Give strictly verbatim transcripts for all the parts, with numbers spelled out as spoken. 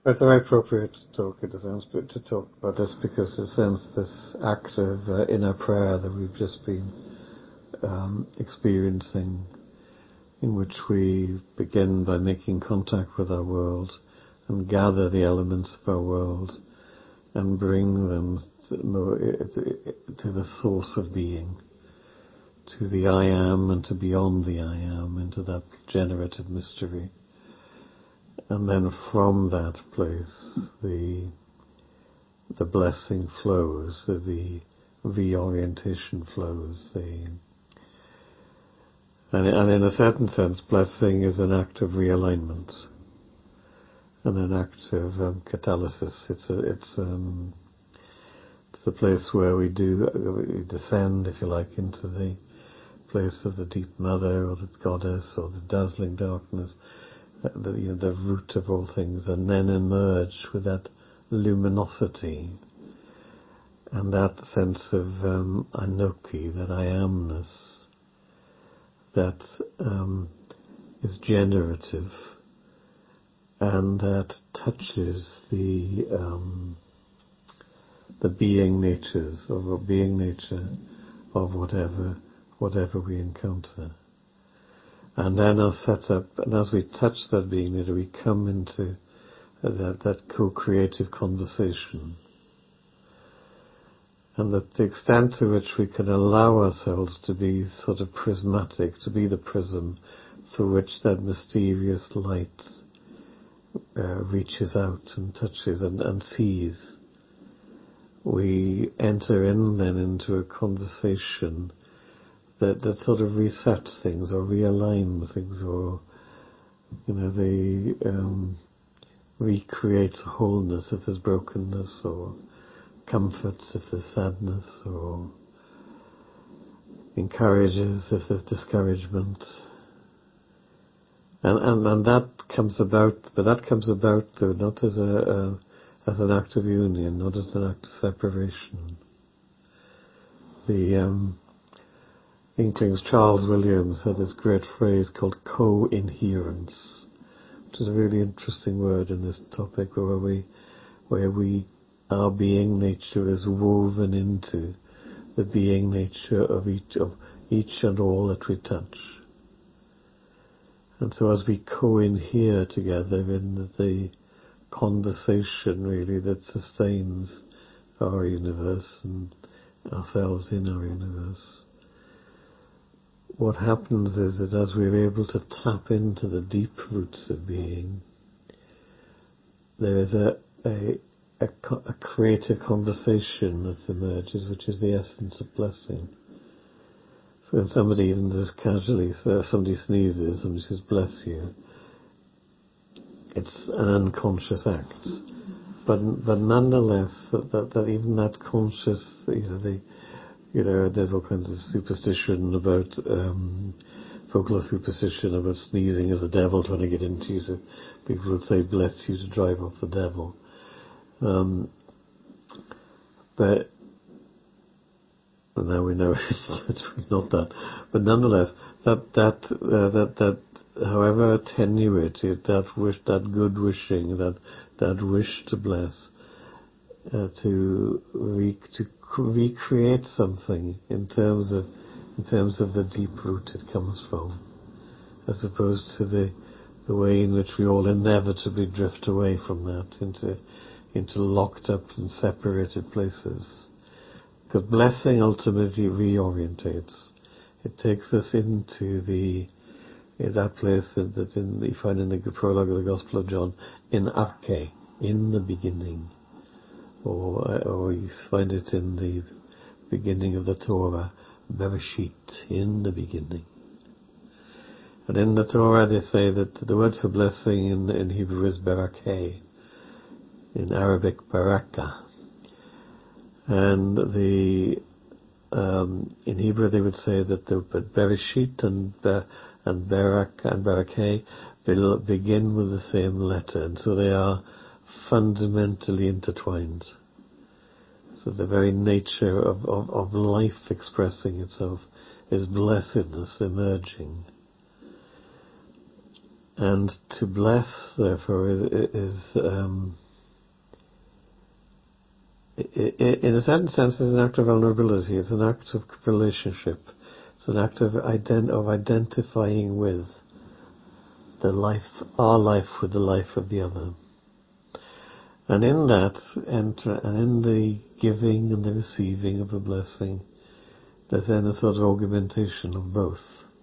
It's a very appropriate talk, it sounds, but to talk about this because, in a sense, this act of uh, inner prayer that we've just been um, experiencing, in which we begin by making contact with our world and gather the elements of our world and bring them to, to the source of being, to the I am and to beyond the I am, into that generative mystery. And then from that place, the the blessing flows, the, the reorientation flows. The, and, and in a certain sense, blessing is an act of realignment and an act of um, catalysis. It's a, it's um, it's the place where we do we descend, if you like, into the place of the deep mother or the goddess or the dazzling darkness. The, you know, the root of all things, and then emerge with that luminosity and that sense of um, Anoki, that I amness, that um, is generative and that touches the um, the being natures or being nature of whatever whatever we encounter. And then as set up, and as we touch that being, we come into that, that co-creative conversation. And that the extent to which we can allow ourselves to be sort of prismatic, to be the prism through which that mysterious light uh, reaches out and touches and, and sees, we enter in then into a conversation that, that sort of resets things or realigns things, or, you know, the um, recreates wholeness if there's brokenness, or comforts if there's sadness, or encourages if there's discouragement. And, and, and that comes about, but that comes about though not as a, a as an act of union, not as an act of separation. The um, Inkling's Charles Williams had this great phrase called co-inherence, which is a really interesting word in this topic, where we, where we, our being nature is woven into the being nature of each, of each and all that we touch. And so as we co-inhere together in the conversation really that sustains our universe and ourselves in our universe, what happens is that as we're able to tap into the deep roots of being, there is a, a, a, a creative conversation that emerges, which is the essence of blessing. So when somebody even just casually, so if somebody sneezes, somebody says, bless you, it's an unconscious act. But, but nonetheless, that, that, that even that conscious, you know, the, You know, there's all kinds of superstition about, um, folklore superstition about sneezing as the devil trying to get into you. So people would say, bless you, to drive off the devil. Um, but, and now we know it's not that. But nonetheless, that, that, uh, that, that, however attenuated, that wish, that good wishing, that, that wish to bless, uh, to re, to recreate something in terms of in terms of the deep root it comes from, as opposed to the the way in which we all inevitably drift away from that into into locked up and separated places. Because blessing ultimately reorientates. It takes us into the in that place that, that in, you find in the prologue of the Gospel of John, in Arche, in the beginning. Or, or you find it in the beginning of the Torah, Bereshit, in the beginning. And in the Torah they say that the word for blessing in, in Hebrew is barakeh, in Arabic baraka. And the um, in Hebrew they would say that the Bereshit and and Barak and Barakeh begin with the same letter, and so they are fundamentally intertwined. So the very nature of, of, of life expressing itself is blessedness emerging. And to bless, therefore, is, is um, in a certain sense, is an act of vulnerability. It's an act of relationship. It's an act of, ident- of identifying with the life, our life with the life of the other. And in that, enter, and in the giving and the receiving of the blessing, there's then a sort of augmentation of both.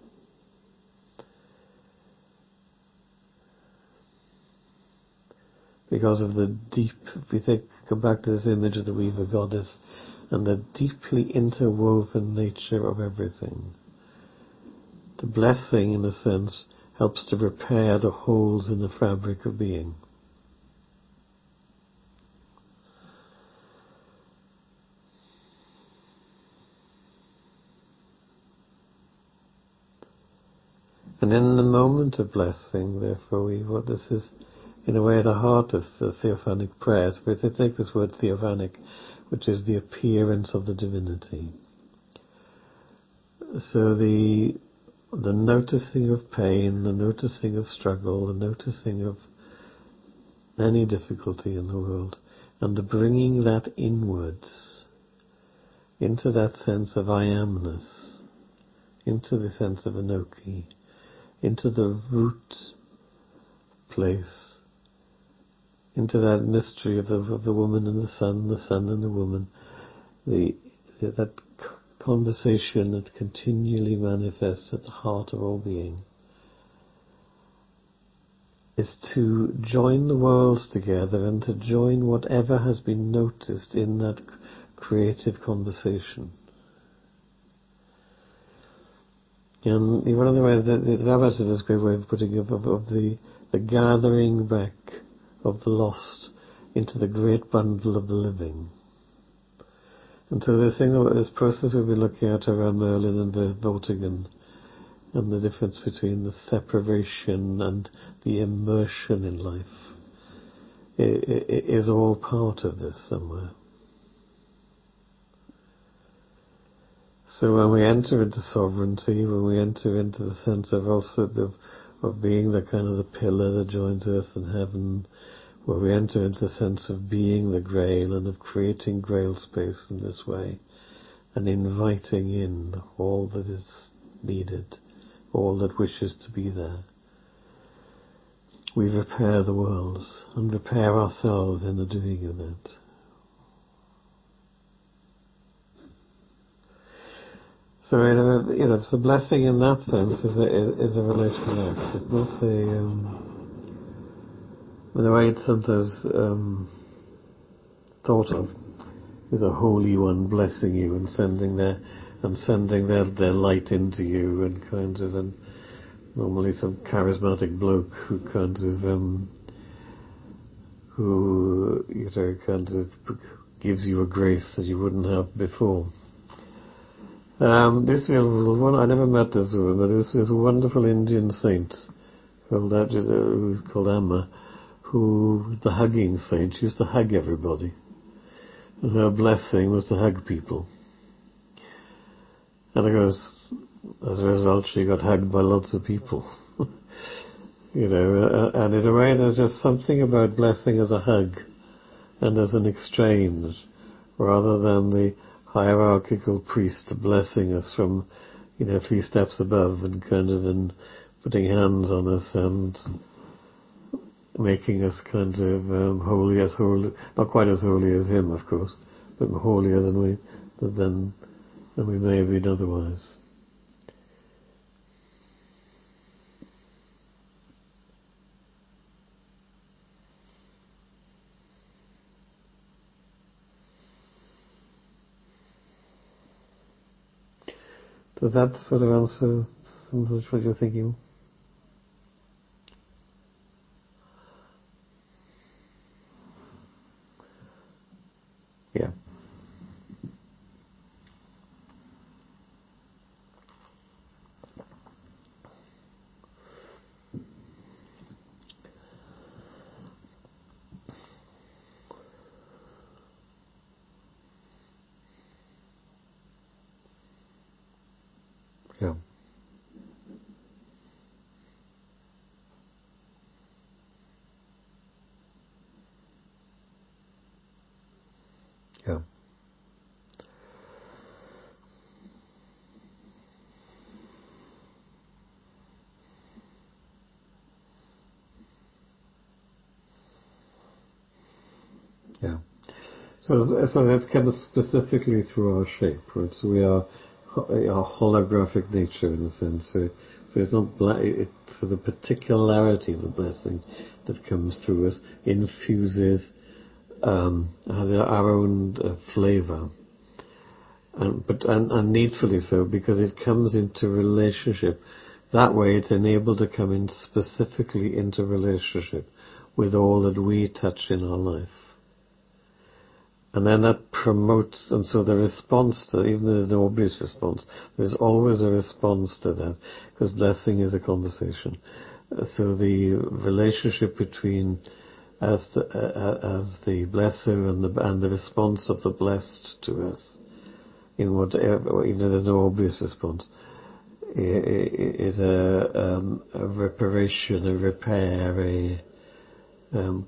Because of the deep, if we think, come back to this image of the Weaver Goddess, and the deeply interwoven nature of everything. The blessing, in a sense, helps to repair the holes in the fabric of being. And in the moment of blessing, therefore, we, what this is, in a way, the heart of the theophanic prayers. But if they take this word theophanic, which is the appearance of the divinity. So the the noticing of pain, the noticing of struggle, the noticing of any difficulty in the world, and the bringing that inwards into that sense of I amness, into the sense of Anoki, into the root place, into that mystery of the, of the woman and the son, the son and the woman, the, the that conversation that continually manifests at the heart of all being, is to join the worlds together and to join whatever has been noticed in that creative conversation. And one of the ways that the Rabbi said this great way of putting it, of, of the, the gathering back of the lost into the great bundle of the living. And so this thing, this process we've been looking at around Merlin and Vortigern, and the difference between the separation and the immersion in life, is all part of this somewhere. So when we enter into sovereignty, when we enter into the sense of also of, of being the kind of the pillar that joins earth and heaven, where we enter into the sense of being the grail and of creating grail space in this way, and inviting in all that is needed, all that wishes to be there, we repair the worlds and repair ourselves in the doing of that. So, you know, the blessing in that sense is a, is a relational act. It's not a, um, in the way it's sometimes um, thought of, is a holy one blessing you and sending their and sending their their light into you, and kind of, and normally some charismatic bloke who kind of um, who you know kind of gives you a grace that you wouldn't have before. Um, this was one, I never met this woman, but this was a wonderful Indian saint called, uh, who's called Amma, who was the hugging saint. She used to hug everybody. And her blessing was to hug people. And of course, as a result, she got hugged by lots of people. you know, uh, and in a way there's just something about blessing as a hug and as an exchange, rather than the hierarchical priest blessing us from, you know, three steps above and kind of and putting hands on us and making us kind of um, holy as holy, not quite as holy as him, of course, but holier than we than than we may have been otherwise. Does that sort of answer some of what you're thinking? Yeah. Yeah. So, so that comes specifically through our shape, right? So we are a holographic nature in a sense. So, so it's not bla- it, so the particularity of the blessing that comes through us infuses um, has our own uh, flavour, and but and, and needfully so, because it comes into relationship. That way, it's enabled to come in specifically into relationship with all that we touch in our life. And then that promotes, and so the response to, even though there's no obvious response, there's always a response to that, because blessing is a conversation. Uh, so the relationship between as the, uh, as the blesser and the and the response of the blessed to us, in whatever, even though there's no obvious response, is a, um, a reparation, a repair, a um,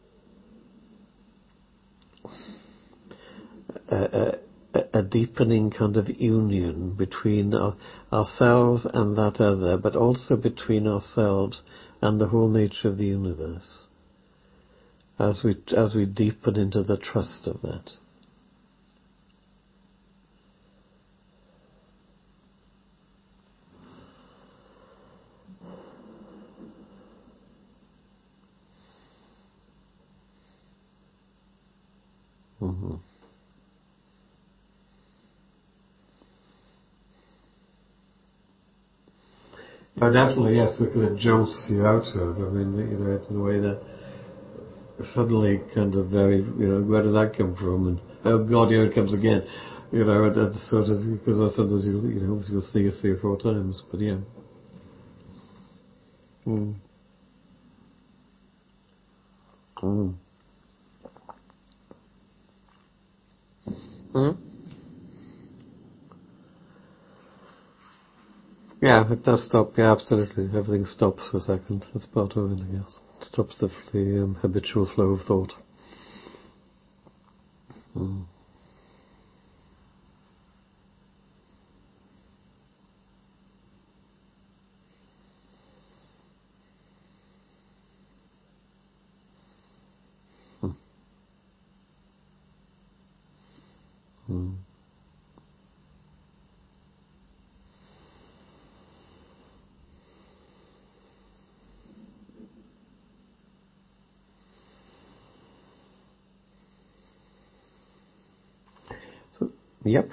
a, a, a deepening kind of union between our, ourselves and that other, but also between ourselves and the whole nature of the universe, as we as we deepen into the trust of that. Mm-hmm. Oh, definitely, yes, because it jolts you out of. I mean, you know, it's in a way that suddenly kind of very, you know, where did that come from? And oh God, here it comes again. You know, and that's sort of, because sometimes you'll, you know, you'll see it three or four times, but yeah. Mm. Mm. Mm. Yeah, it does stop. Yeah, absolutely. Everything stops for a second. That's part of it, I guess. It stops the, the um, habitual flow of thought. Mm. Mm. Mm. So, yep.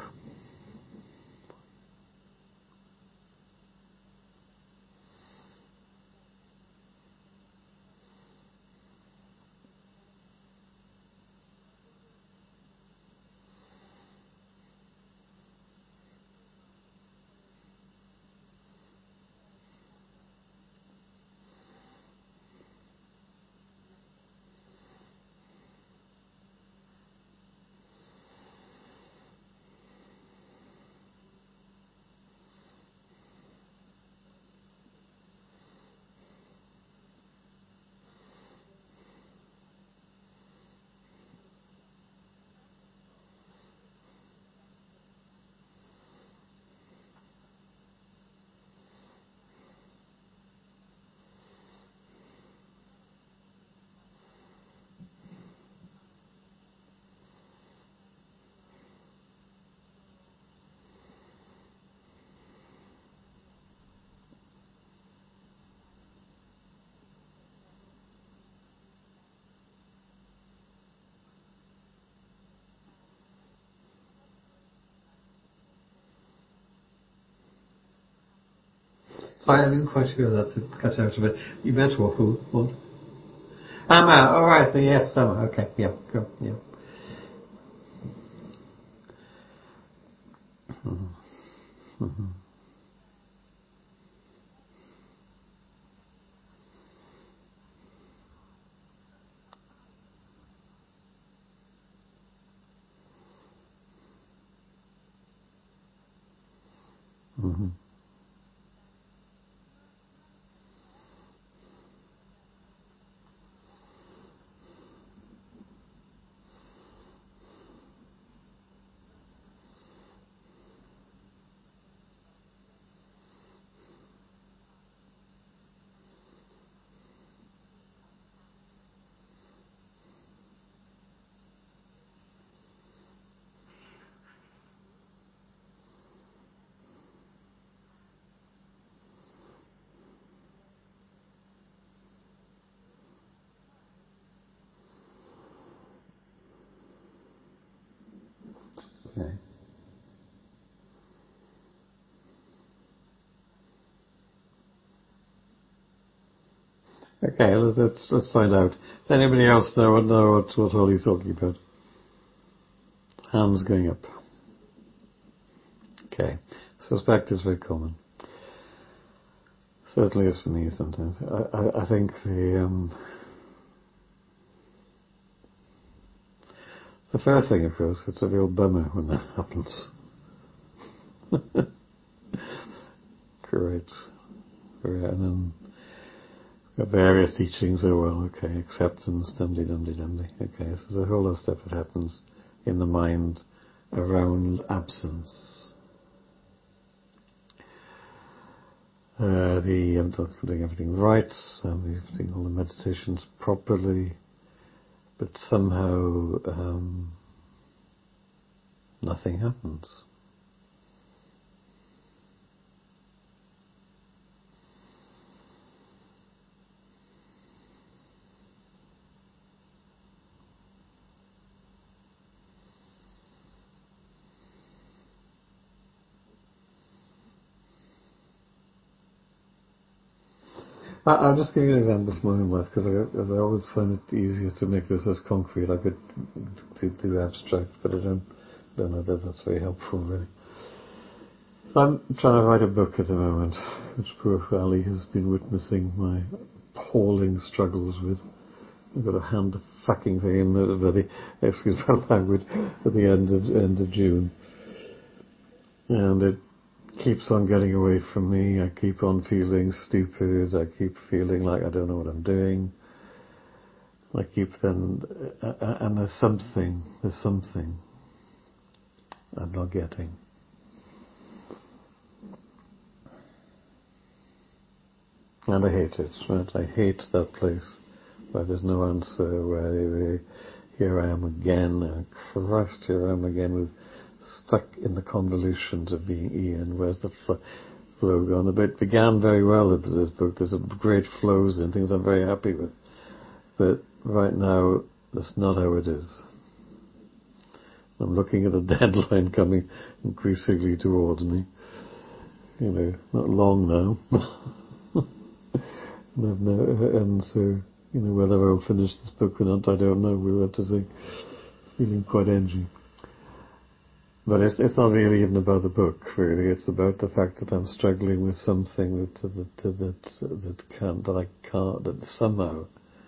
I didn't quite hear that. It cut out a bit. You met what? Who? What? Emma. All right. Yes, Emma. Okay. Yeah. Go. Yeah. Mm-hmm. Mm-hmm. Mm-hmm. Okay, let's, let's, let's find out. Does anybody else know, know what, what Holly's talking about? Hands going up. Okay. Suspect is very common. Certainly is for me sometimes. I, I, I think the um, the first thing, of course, it's a real bummer when that happens. Great. Great. And then we've got various teachings. Oh well, okay, acceptance, dumbly, dumbly, dumbly. Okay, so there's a whole lot of stuff that happens in the mind around absence. Uh, the I'm doing everything right, I'm doing all the meditations properly, but somehow um, nothing happens. I, I'll just give you an example from my own life, because I, I always find it easier to make this as concrete. I could do, do abstract, but I don't, don't know that that's very helpful, really. So I'm trying to write a book at the moment, which poor Ali has been witnessing my appalling struggles with. I've got to hand the fucking thing in, uh, the, excuse my language, at the end of end of June, and it keeps on getting away from me. I keep on feeling stupid. I keep feeling like I don't know what I'm doing. I keep then, uh, uh, and there's something, there's something I'm not getting. And I hate it, right? I hate that place where there's no answer, where they, here I am again, and Christ, here I am again with stuck in the convolutions of being Ian. Where's the fl- flow gone? The bit began very well at this book. There's a great flows and things I'm very happy with. But right now, that's not how it is. I'm looking at a deadline coming increasingly towards me. You know, not long now. and, I've no, and so, you know, whether I'll finish this book or not, I don't know. We'll have to see. It's feeling quite edgy. But it's, it's not really even about the book, really. It's about the fact that I'm struggling with something that that that that can't that I can't that somehow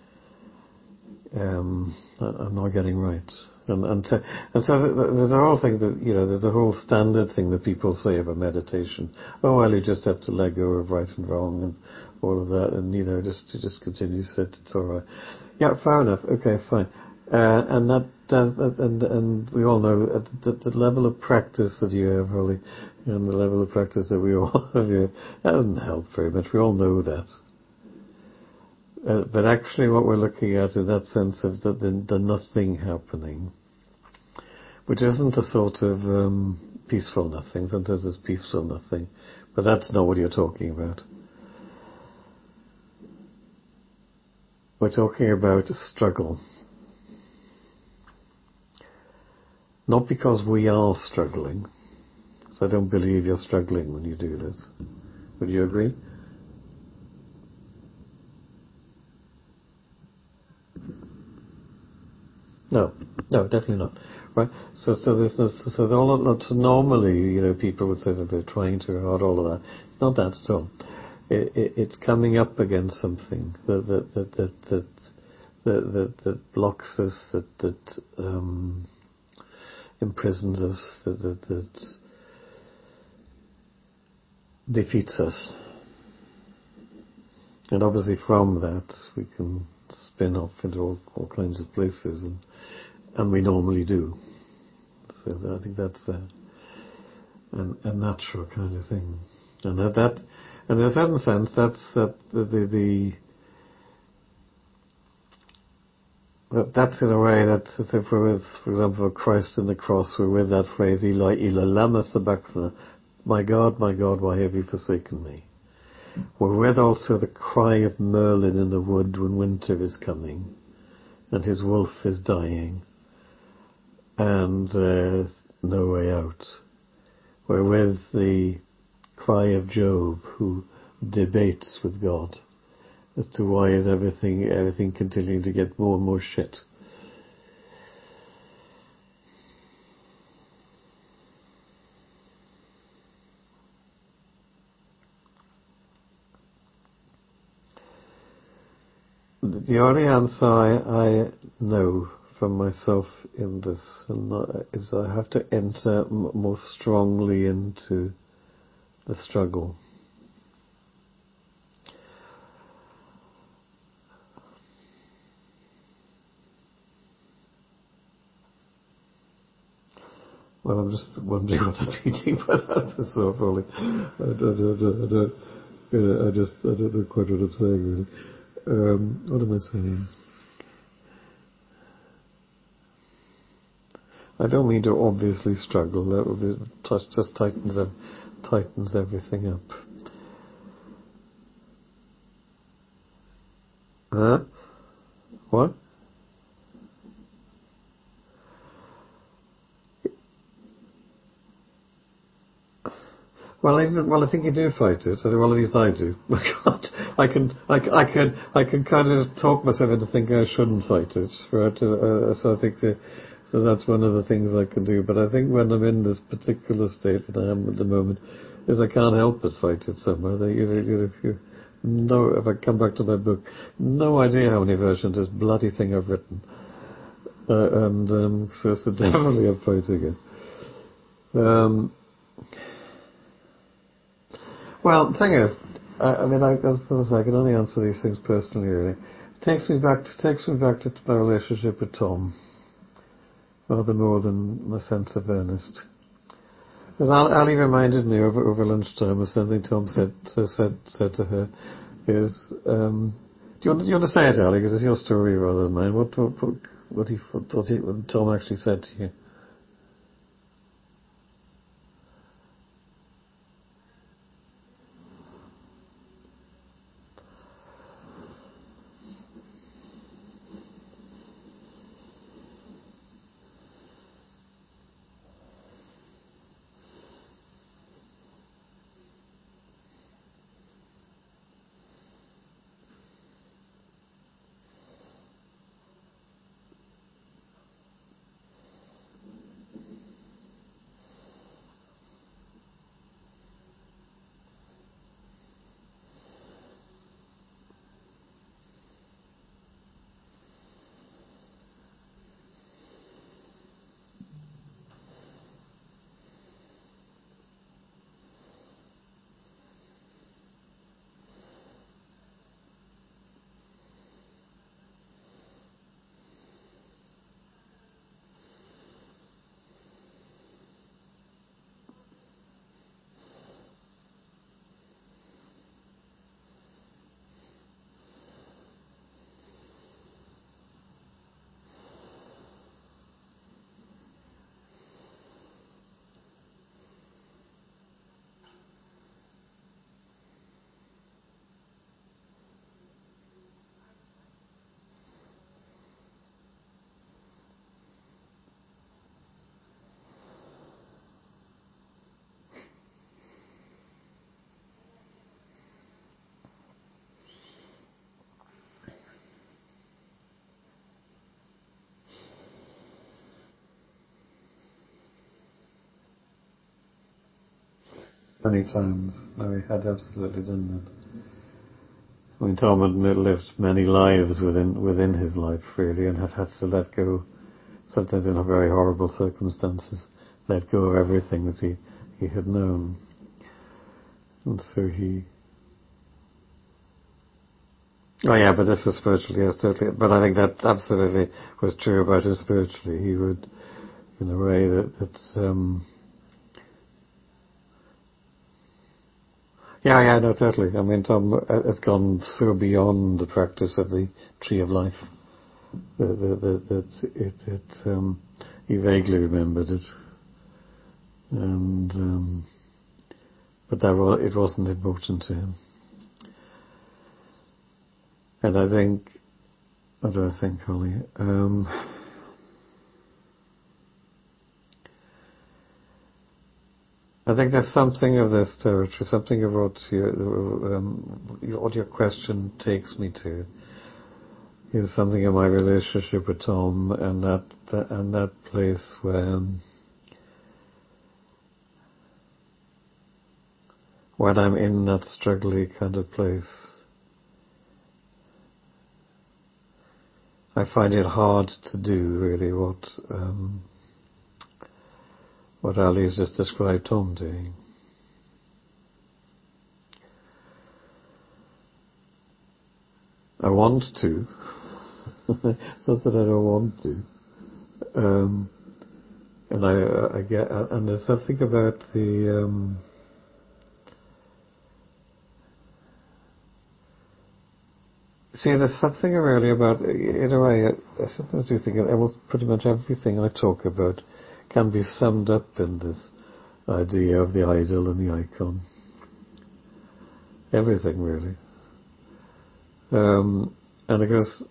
um, I'm not getting right. And and so, and so there's a whole thing that you know there's a whole standard thing that people say about meditation. Oh well, you just have to let go of right and wrong and all of that, and you know just to just continue to sit. It's all right. Yeah, fair enough. Okay, fine. Uh, and that, that, that, and, and we all know at the, the level of practice that you have, Holly, and the level of practice that we all have here, that doesn't help very much. We all know that. Uh, but actually what we're looking at in that sense of the, the, the nothing happening, which isn't a sort of um, peaceful nothing. Sometimes there's peaceful nothing, but that's not what you're talking about. We're talking about a struggle. Not because we are struggling. So I don't believe you're struggling when you do this. Would you agree? No, no, definitely not. Right? So, so there's, there's so all, so normally, you know, people would say that they're trying too hard, all of that. It's not that at all. It, it, it's coming up against something that that that that that that, that, that blocks us, that that um, imprisons us, that that, that defeats us. And obviously from that we can spin off into all, all kinds of places, and and we normally do. So I think that's a, a, a natural kind of thing. And that, that and in a certain sense that's that the, the, the that, that's in a way that as if we're with, for example, Christ in the cross, we're with that phrase, Eli, Eli, lama sabachthani, my God, my God, why have you forsaken me? We're with also the cry of Merlin in the wood when winter is coming and his wolf is dying and there's no way out. We're with the cry of Job who debates with God as to why is everything everything continuing to get more and more shit. The only answer I, I know from myself in this and not, is I have to enter m- more strongly into the struggle. Well, I'm just wondering what I'm meaning by that. That's so funny. I don't, I don't, I don't, you know, I just, I don't know quite what I'm saying really. Um, what am I saying? I don't mean to obviously struggle. That would be, just tightens ev- tightens everything up. Huh? What? Well, I, well, I think you do fight it. Well, at least I do. I can, I, I can, I can kind of talk myself into thinking I shouldn't fight it, right? Uh, so I think the, so that's one of the things I can do. But I think when I'm in this particular state that I am at the moment, is I can't help but fight it somehow. That, you know, you know, if you, no, if I come back to my book, no idea how many versions of this bloody thing I've written, uh, and um, so, so definitely I'm fighting it. Um, Well, the thing is, I, I mean, I, as I say, I can only answer these things personally, really. It takes me back to, takes me back to my relationship with Tom, rather more than my sense of Ernest. Because Ali reminded me over, over lunchtime of something Tom said, said, said to her, is, um, do you want, do you want to say it, Ali, because it's your story rather than mine. What, what, what, what, he, what, he, what Tom actually said to you? Many times. No, he had absolutely done that. I mean, Tom had lived many lives within within his life, really, and had had to let go, sometimes in very horrible circumstances, let go of everything that he, he had known. And so he... Oh yeah, but this is spiritually, yes, totally. But I think that absolutely was true about him spiritually. He would, in a way that, that's... Um, yeah, yeah, no, totally. I mean, Tom has gone so beyond the practice of the Tree of Life. The, the, the, the, it, it, um, he vaguely remembered it, and um, but that was, it wasn't important to him. And I think, what do I think, Holly? Um, I think there's something of this territory, something of what your, um, what your question takes me to. Is something in my relationship with Tom, and that, that and that place where when I'm in that struggly kind of place, I find it hard to do really what um, what Ali's just described Tom doing. I want to. It's not that I don't want to. Um, and I, I get, and there's something about the, um, see, there's something really about, in a way, I, I sometimes do think almost pretty much everything I talk about can be summed up in this idea of the idol and the icon. Everything, really. Um, and of course,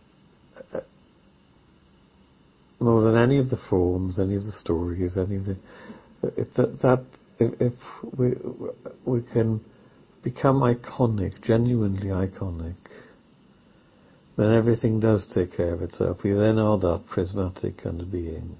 more than any of the forms, any of the stories, any of the, if that, that if, if we we can become iconic, genuinely iconic, then everything does take care of itself. We then are that prismatic kind of being.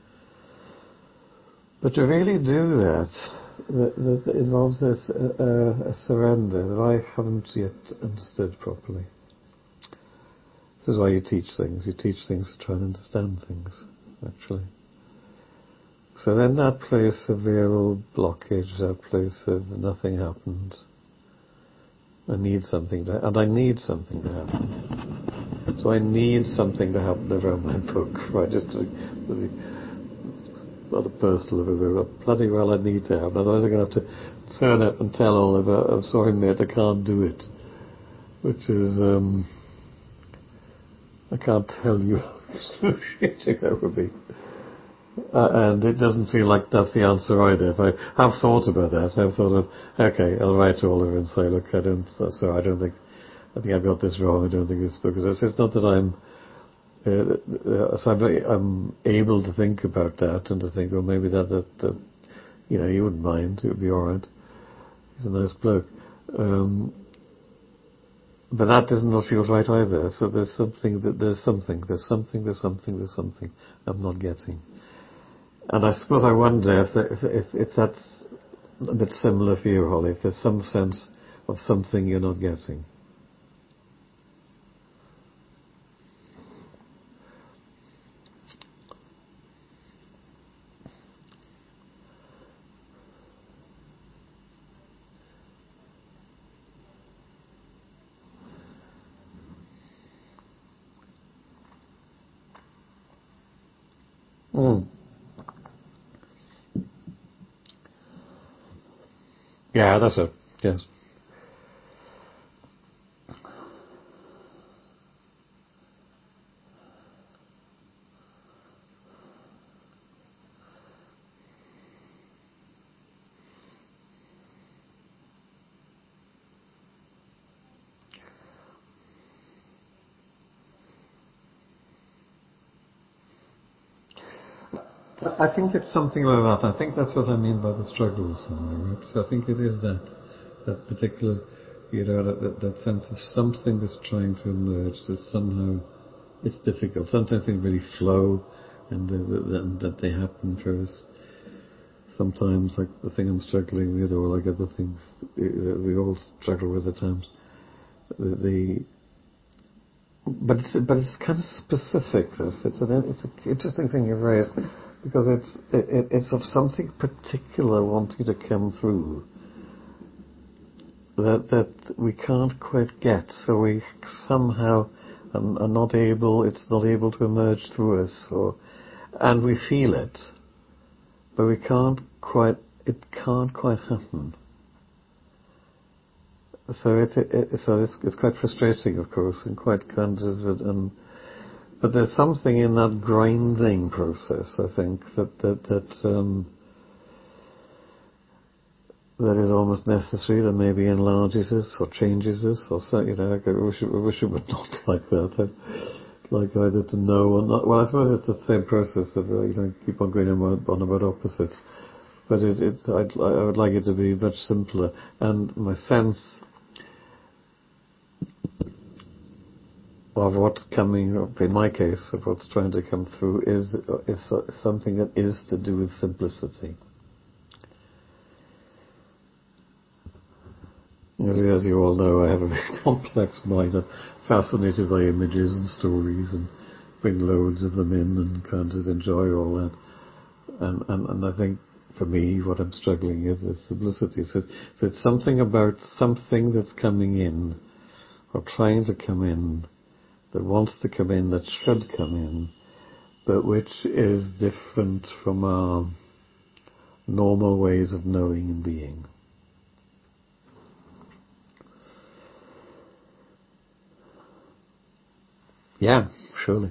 But to really do that, that, that involves this, uh, a surrender that I haven't yet understood properly. This is why you teach things. You teach things to try and understand things, actually. So then that place of real blockage, that place of nothing happened, I need something to, and I need something to happen. So I need something to happen around my book, right? Just to, rather personal of it, bloody well I need to happen. Otherwise I'm going to have to turn up and tell Oliver, I'm sorry mate, I can't do it. Which is, um, I can't tell you how excruciating that would be. Uh, and it doesn't feel like that's the answer either. If I have thought about that, I've thought of, okay, I'll write to Oliver and say, look, I don't, so I don't think, I think I've got this wrong, I don't think this book is, it's not that I'm, uh, so I'm, I'm able to think about that and to think, well, maybe that, that, that, you know, he wouldn't mind, it would be alright. He's a nice bloke. Um, but that doesn't not feel right either, so there's something, that there's something, there's something, there's something, there's something I'm not getting. And I suppose I wonder if, the, if, if, if that's a bit similar for you, Holly, if there's some sense of something you're not getting. Mm. Yeah, that's it. Yes. I think it's something like that. I think that's what I mean by the struggle somewhere, right? So I think it is that, that particular, you know, that, that, that sense of something that's trying to emerge, that somehow it's difficult. Sometimes things really flow and, the, the, and that they happen for us. Sometimes, like the thing I'm struggling with, or like other things that we all struggle with at times, the, the but it's but it's kind of specific. This it's an it's an interesting thing you've raised, because it's it, it's of something particular wanting to come through that that we can't quite get. So we somehow are, are not able. It's not able to emerge through us, or and we feel it, but we can't quite. It can't quite happen. So it, it, it so it's, it's quite frustrating, of course, and quite kind of, and but there's something in that grinding process, I think, that that that um, that is almost necessary. That maybe enlarges us or changes us, or so. You know, I wish it, I wish it were not like that. I like either to know or not. Well, I suppose it's the same process of uh, you know keep on going on, on about opposites. but it, it's I'd, I would like it to be much simpler. And my sense of what's coming, in my case, of what's trying to come through, is is something that is to do with simplicity. As, as you all know, I have a very complex mind. I'm fascinated by images and stories, and bring loads of them in, and kind of enjoy all that. And and, and I think, for me, what I'm struggling with is simplicity. So, so it's something about something that's coming in, or trying to come in, that wants to come in, that should come in, but which is different from our normal ways of knowing and being. Yeah, surely.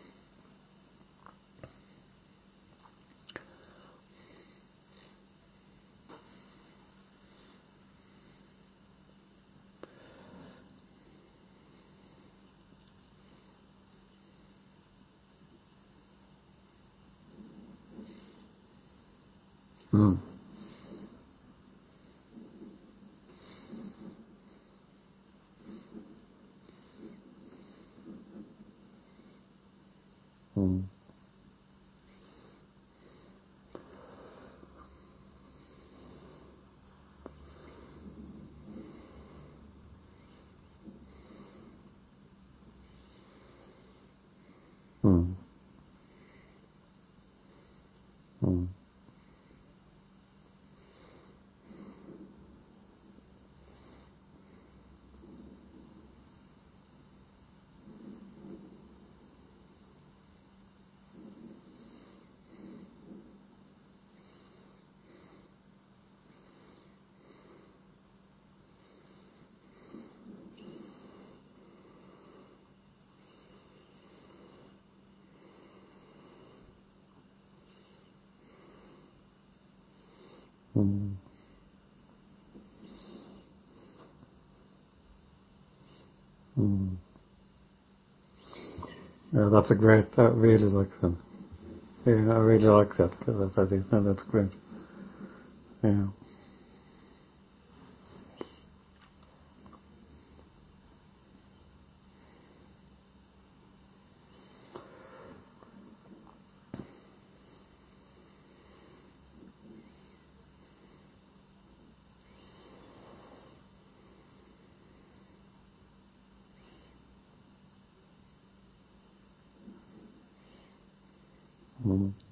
Mm. Mm. Mm. Mm. Mm. Mm. Yeah, that's a great, I really like that. Yeah, I really like that. That I think, no, that's great. Yeah. Mm.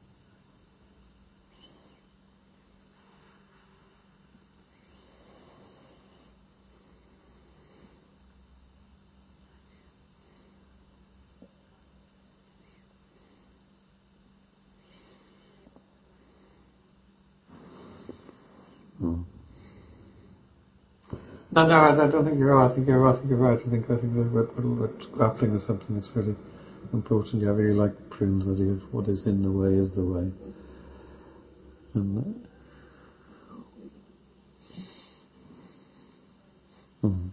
Mm. No, no, I don't think you're right. I think you're right. I think you're right. I think I think that we're, we're grappling with something that's really important. Yeah, I really like Prune's idea of what is in the way is the way. And uh, mm.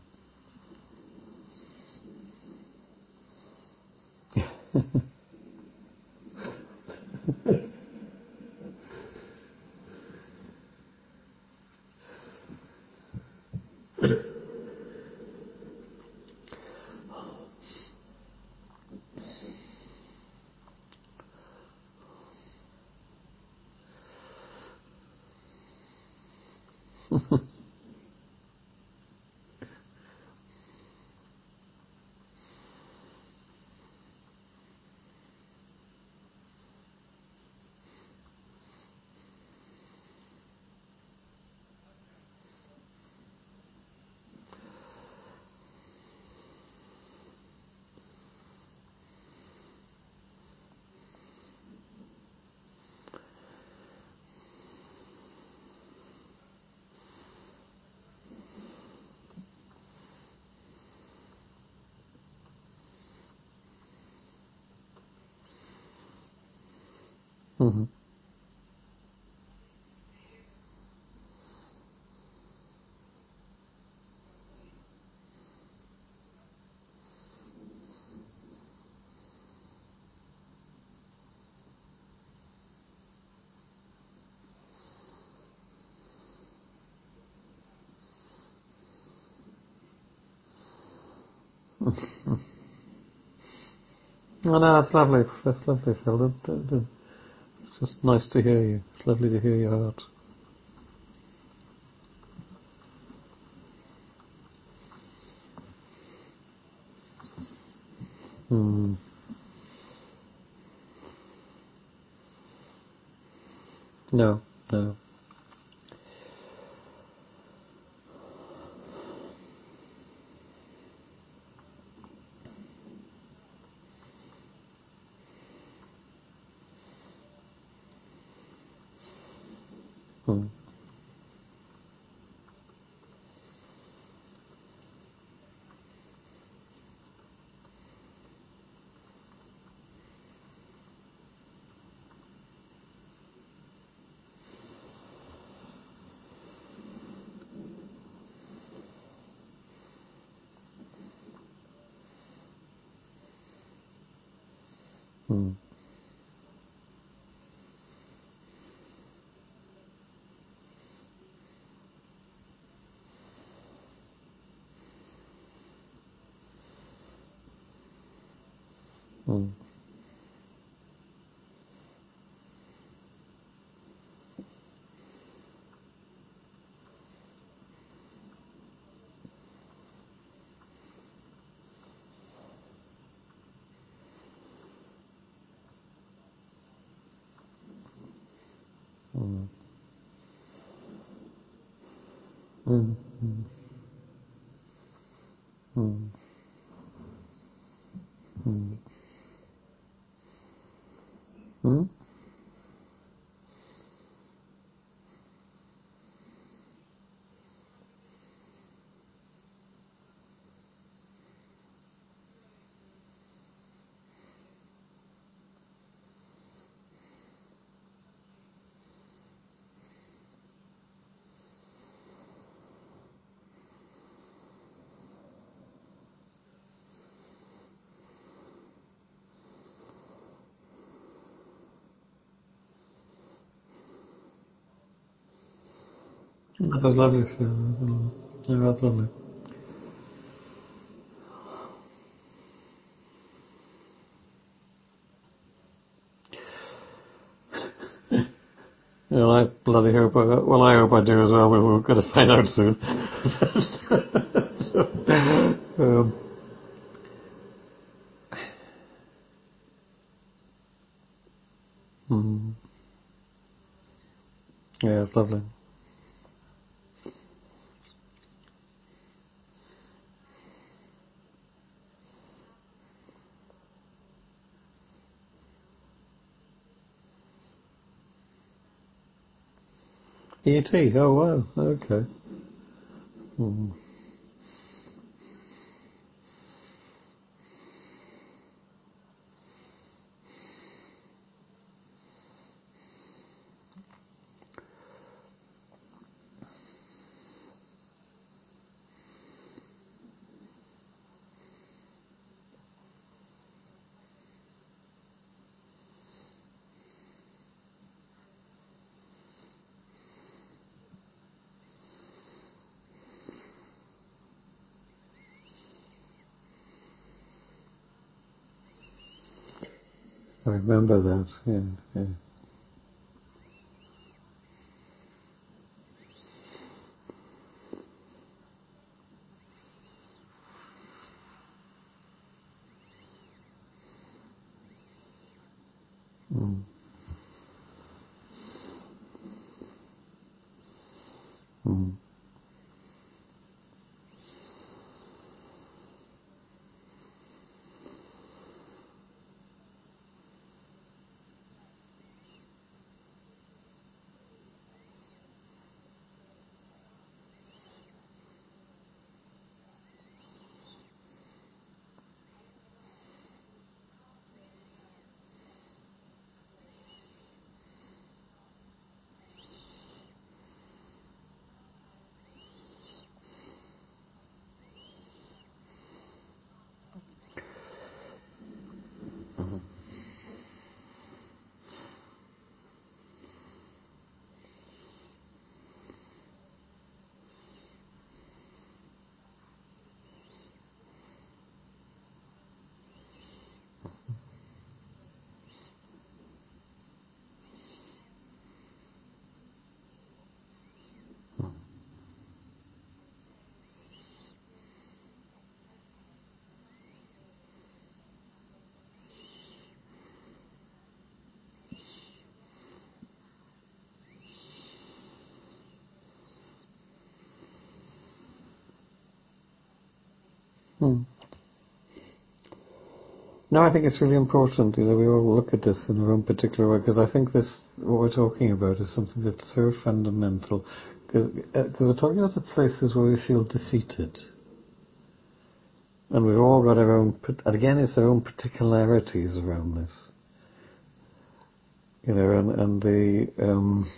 Mm-hmm. Oh no, it's lovely. That's lovely, Phil. It's just nice to hear you. It's lovely to hear your heart. Hmm. No, no. Hmm. Hmm. Hmm. Hmm. Hmm. Hmm. Hmm. Hmm. That was lovely, Phil. Yeah, that's lovely. Well, I bloody hope I, well, I hope I do as well, but we're going to find out soon. so, um, mm, yeah, it's lovely. E T, oh wow, okay. Mm, I remember that, yeah, yeah. Mm, mm. No, I think it's really important, you know, we all look at this in our own particular way, because I think this, what we're talking about is something that's so fundamental, because uh, we're talking about the places where we feel defeated. And we've all got our own, and again, it's our own particularities around this. You know, and, and the, um,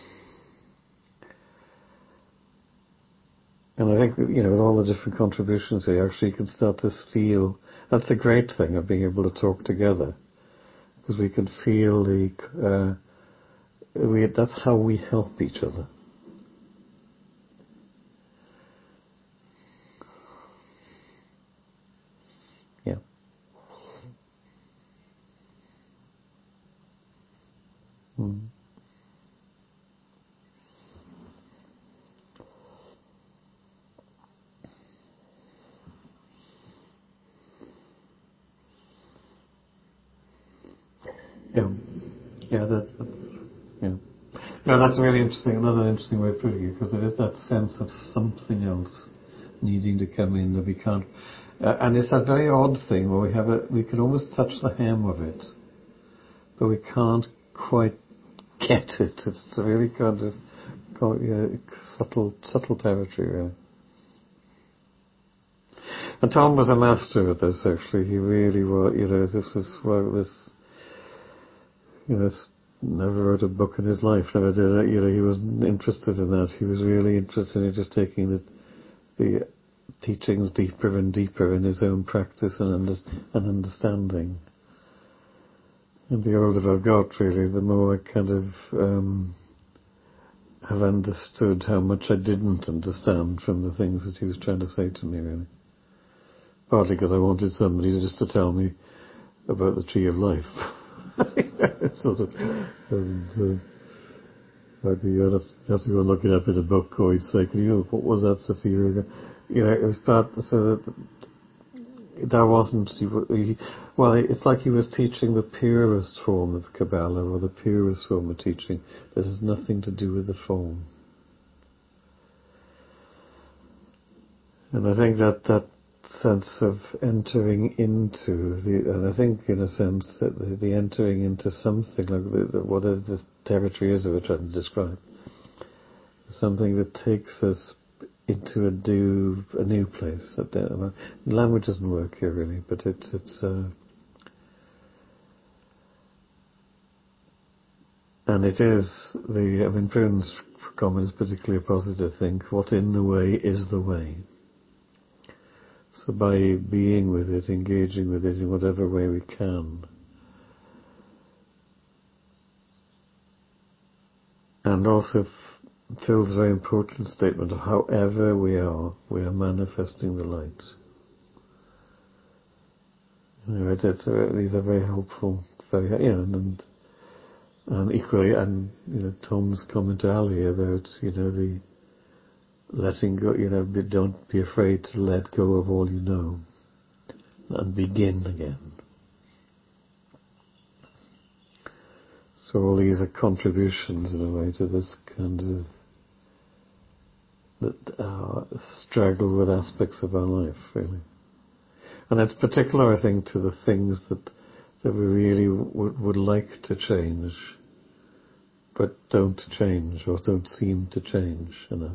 and I think, you know, with all the different contributions here, actually you can start to feel, that's the great thing of being able to talk together, because we can feel the, uh, we, that's how we help each other. Yeah. Mm. Yeah. Yeah, that's, that's yeah. No, that's really interesting. Another interesting way of putting it, because there is that sense of something else needing to come in that we can't. Uh, and it's that very odd thing where we have a, we can almost touch the hem of it, but we can't quite get it. It's really kind of yeah, subtle, subtle territory, really. And Tom was a master at this. Actually, he really was. You know, this was well, this. You know, this, never wrote a book in his life. Never did it. You know, he wasn't interested in that. He was really interested in just taking the the teachings deeper and deeper in his own practice and, under, and understanding. And the older I've got, really, the more I kind of um, have understood how much I didn't understand from the things that he was trying to say to me, really. Partly because I wanted somebody to, just to tell me about the tree of life. sort of. And, uh, so you have, to, you have to go and look it up in a book, or he'd say, "Can you know what was that, Sophia?" You know, it was part. So that that wasn't. He, well, it's like he was teaching the purest form of Kabbalah, or the purest form of teaching that has nothing to do with the form. And I think that that sense of entering into the, and I think in a sense that the, the entering into something like the, the, whatever the territory is that we're trying to describe, something that takes us into a new, a new place. Language doesn't work here really, but it's, it's, uh, and it is the, I mean, Prun's comment is particularly a positive thing. What's in the way is the way. So by being with it, engaging with it in whatever way we can, and also f- Phil's very important statement of however we are, we are manifesting the light. You know, it, it, uh, these are very helpful, very, you know, and, and equally, and, you know, Tom's comment to Ali about, you know, the letting go, you know, be, don't be afraid to let go of all you know and begin again. So all these are contributions in a way to this kind of that uh, struggle with aspects of our life, really. And it's particular, I think, to the things that that we really w- would like to change, but don't change or don't seem to change enough.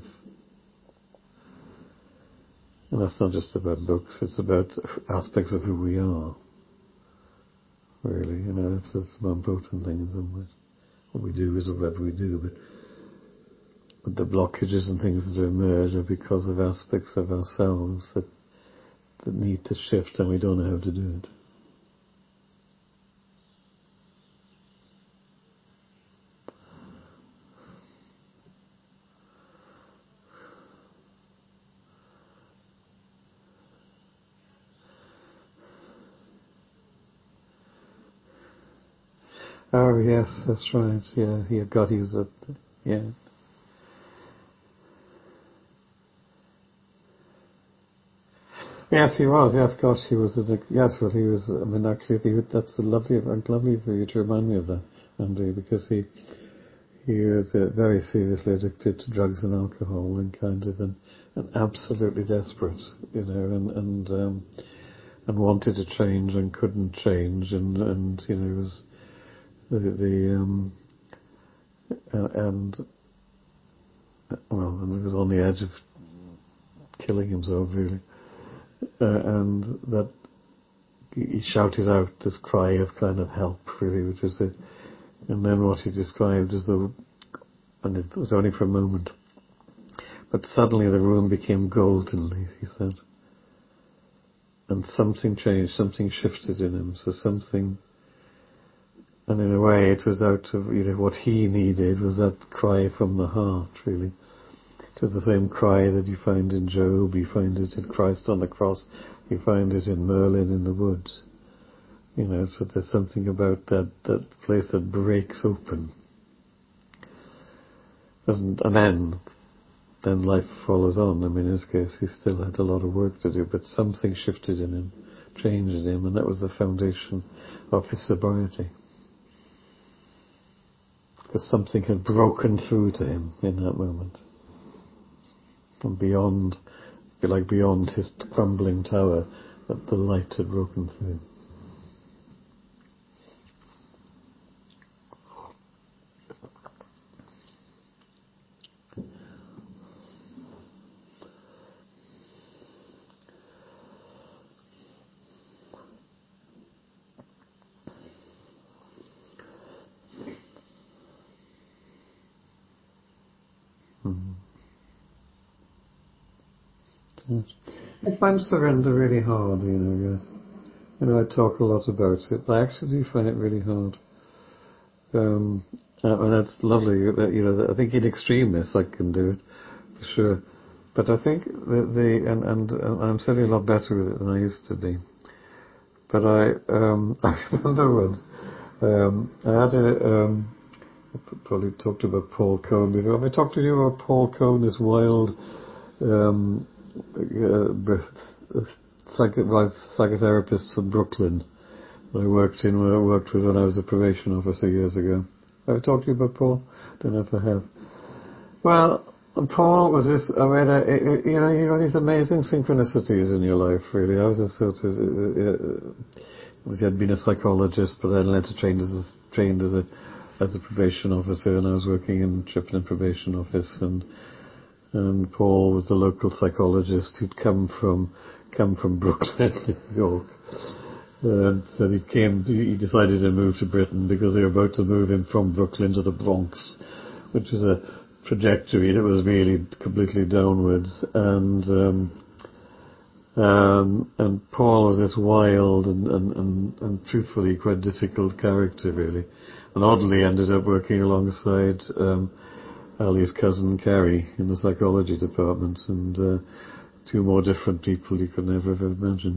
And that's not just about books; it's about aspects of who we are. Really, you know, it's, it's the more important thing in some ways. What we do is whatever we do, but but the blockages and things that emerge are because of aspects of ourselves that that need to shift, and we don't know how to do it. Oh yes, that's right. Yeah, yeah. God, he was a yeah. Yes, he was. Yes, gosh, he was. A, yes, well, he was. I mean, actually, he, that's a lovely, lovely for you to remind me of that, Andy, because he he was uh, very seriously addicted to drugs and alcohol, and kind of and, and absolutely desperate, you know, and and um, and wanted to change and couldn't change, and, and you know, it was the, the um, uh, and, well, and he was on the edge of killing himself, really. Uh, and that he shouted out this cry of kind of help, really, which was it. And then what he described as though, and it was only for a moment, but suddenly the room became golden, he said. And something changed, something shifted in him, so something, and in a way it was out of, you know, what he needed was that cry from the heart, really. It was the same cry that you find in Job, you find it in Christ on the cross, you find it in Merlin in the woods. You know, so there's something about that, that place that breaks open. And, and then, then life follows on. I mean, in his case, he still had a lot of work to do, but something shifted in him, changed in him, and that was the foundation of his sobriety. Because something had broken through to him in that moment. From beyond, like beyond his crumbling tower, that the light had broken through. Mm-hmm. Yes. I find surrender really hard, you know, guys. You know, I talk a lot about it, but I actually do find it really hard. Um, uh, and that's lovely that, you know, that I think in extremis I can do it, for sure. But I think the, the and, and, and I'm certainly a lot better with it than I used to be. But I, um, I remember once, um, I had a, um, I probably talked about Paul Cohn before. Have I talked to you about Paul Cohn, this wild, um, uh, psychotherapist from Brooklyn that I worked in, I worked with when I was a probation officer years ago. Have I talked to you about Paul? Don't know if I have. Well, Paul was this, I mean, uh, you know, you got these amazing synchronicities in your life, really. I was a sort of, uh, uh, he had been a psychologist, but then later trained as a, trained as a, as a probation officer, and I was working in Chippenham probation office, and, and Paul was a local psychologist who'd come from, come from Brooklyn, New York. And said he came, he decided to move to Britain because they were about to move him from Brooklyn to the Bronx, which was a trajectory that was really completely downwards. And um, um, and Paul was this wild and, and, and, and truthfully quite difficult character, really. And oddly ended up working alongside um, Ali's cousin Carrie in the psychology department, and uh, two more different people you could never have imagined.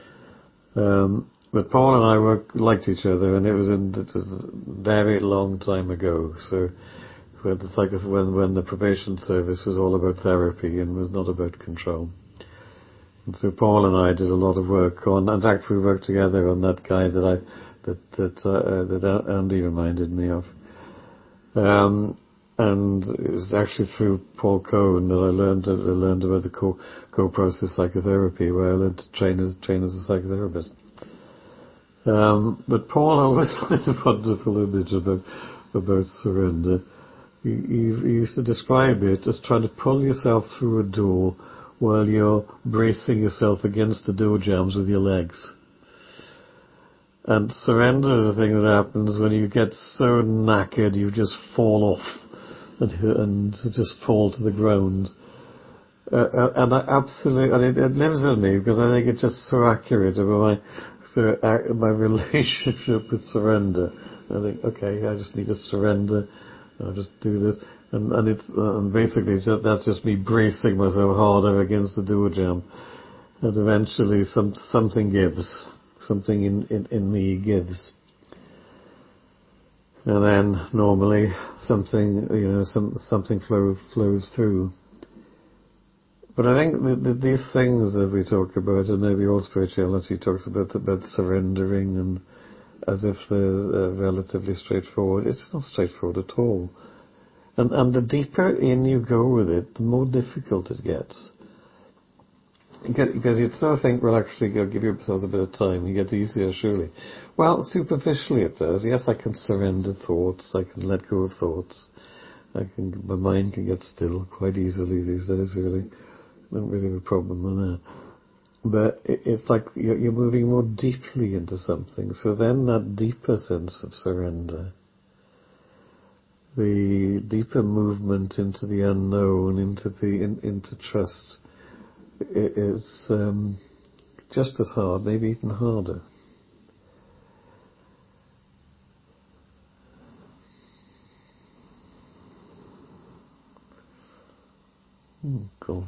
Um, but Paul and I worked, liked each other, and it was in it was a very long time ago. So when the, psycho, when, when the probation service was all about therapy and was not about control. And so Paul and I did a lot of work on. In fact, we worked together on that guy that I that that uh, that Andy reminded me of. Um, and it was actually through Paul Cohn that I learned that I learned about the co co-process psychotherapy, where I learned to train as train as a psychotherapist. Um, but Paul always had this wonderful image about about surrender. He, he, he used to describe it as trying to pull yourself through a door while you're bracing yourself against the door jambs with your legs. And surrender is a thing that happens when you get so knackered you just fall off and, and just fall to the ground. Uh, and I absolutely, and it, it lives in me because I think it's just so accurate about my, so, uh, my relationship with surrender. I think, okay, I just need to surrender. I'll just do this. And, and it's, uh, and basically just, that's just me bracing myself harder against the door jamb. And eventually some, something gives. Something in, in, in me gives. And then normally something, you know, some, something flow, flows through. But I think that, that these things that we talk about, and maybe all spirituality talks about, about surrendering, and as if they're uh, relatively straightforward. It's not straightforward at all. And, and the deeper in you go with it, the more difficult it gets. Because you'd sort of think, well, actually, go give yourselves a bit of time. You get easier, surely. Well, superficially it does. Yes, I can surrender thoughts. I can let go of thoughts. I can. My mind can get still quite easily these days. Really, I don't really have a problem with that. But it's like you're, you're moving more deeply into something. So then, that deeper sense of surrender, the deeper movement into the unknown, into the in, into trust, is um, just as hard, maybe even harder. Oh, God.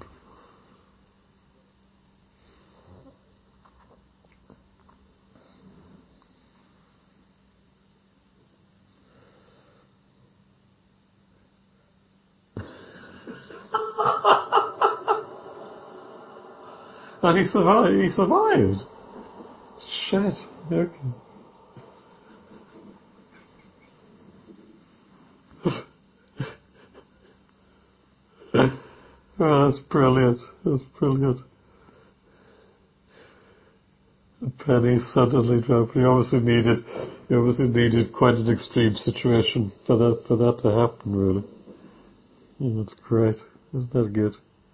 And he survived. He survived. Shit. Okay. Oh, that's brilliant. That's brilliant. A penny suddenly dropped. He obviously needed. He obviously needed quite an extreme situation for that for that to happen. Really. Yeah, that's great. Isn't that good?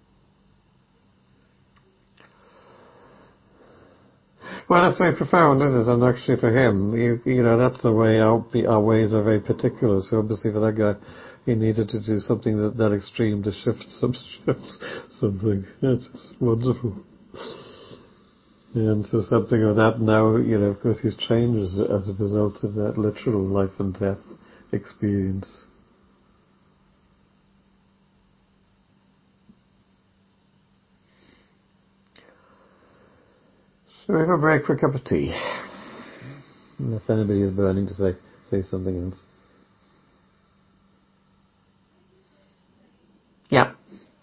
Well, that's very profound, isn't it? And actually, for him, you, you know, that's the way our our ways are very particular. So obviously, for that guy, he needed to do something that that extreme to shift some shift something. It's wonderful. And so something of that now, you know, of course, he's changed as, as a result of that literal life and death experience. Shall we have a break for a cup of tea? Unless anybody is burning to say say something else. Yeah.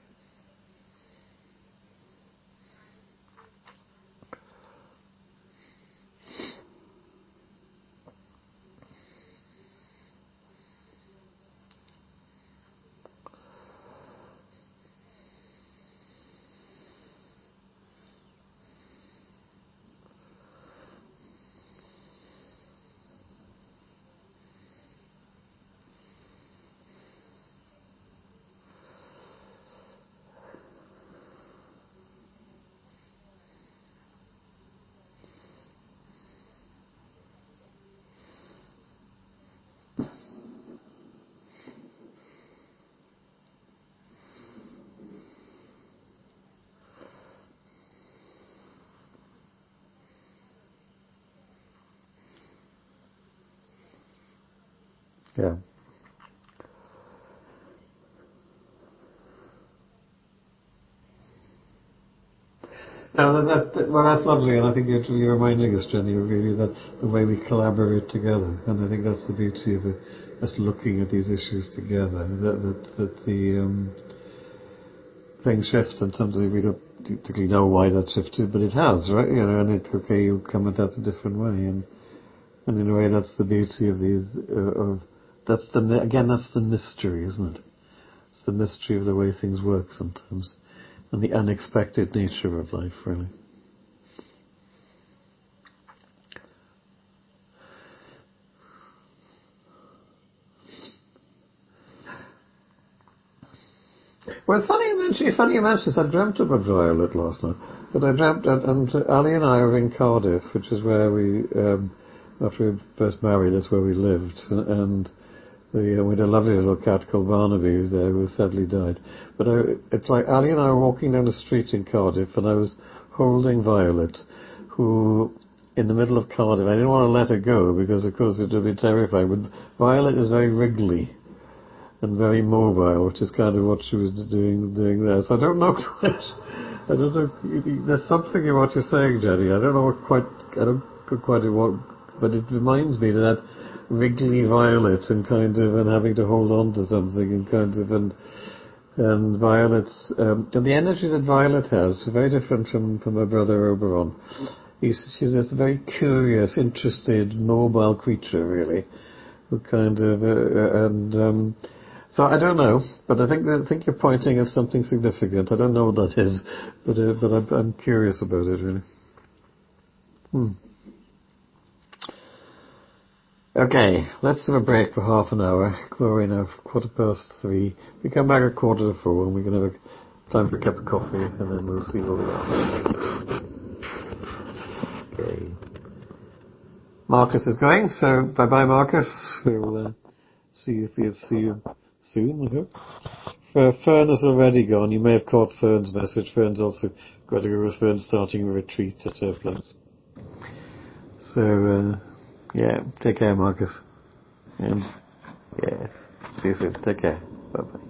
Yeah. No, that, that, well, that's lovely, and I think you're, you're reminding us, Jenny, really that the way we collaborate together, and I think that's the beauty of it, us looking at these issues together. That that, that the um, things shift, and sometimes we don't particularly know why that shifted, but it has, right? You know, and it's okay. You come at that a different way, and and in a way, that's the beauty of these. Uh, of that's the again, that's the mystery, isn't it? It's the mystery of the way things work sometimes, and the unexpected nature of life, really. Well, it's funny you mention, it's funny you mention this. I dreamt about Violet last night, but I dreamt, and, and Ali and I were in Cardiff, which is where we, um, after we first married, that's where we lived, and the, uh, we had a lovely little cat called Barnaby who's there, who sadly died. But I, it's like Ali and I were walking down the street in Cardiff, and I was holding Violet, who, in the middle of Cardiff, I didn't want to let her go, because of course it would be terrifying, but Violet is very wriggly and very mobile, which is kind of what she was doing doing there. So I don't know quite. I don't know. There's something in what you're saying, Jenny. I don't know what quite. I don't know quite what, but it reminds me of that wriggly Violet and kind of and having to hold on to something and kind of and and Violet's um, and the energy that Violet has is very different from from her brother Oberon. He's she's a very curious, interested, mobile creature, really, who kind of uh, and. Um, So I don't know, but I think I think you're pointing at something significant. I don't know what that is, but uh, but I'm, I'm curious about it really. Hmm. Okay, let's have a break for half an hour. Gloria now quarter past three. We come back at quarter to four, and we're going to have a time for a cup of coffee, and then we'll see what we are. Okay. Marcus is going, so bye bye, Marcus. We'll uh, see you. See you soon. I hope. Uh, Fern has already gone. You may have caught Fern's message. Fern's also got to go with Fern starting a retreat at her place. So, uh, yeah, take care, Marcus. And, yeah, see you soon. Take care. Bye-bye.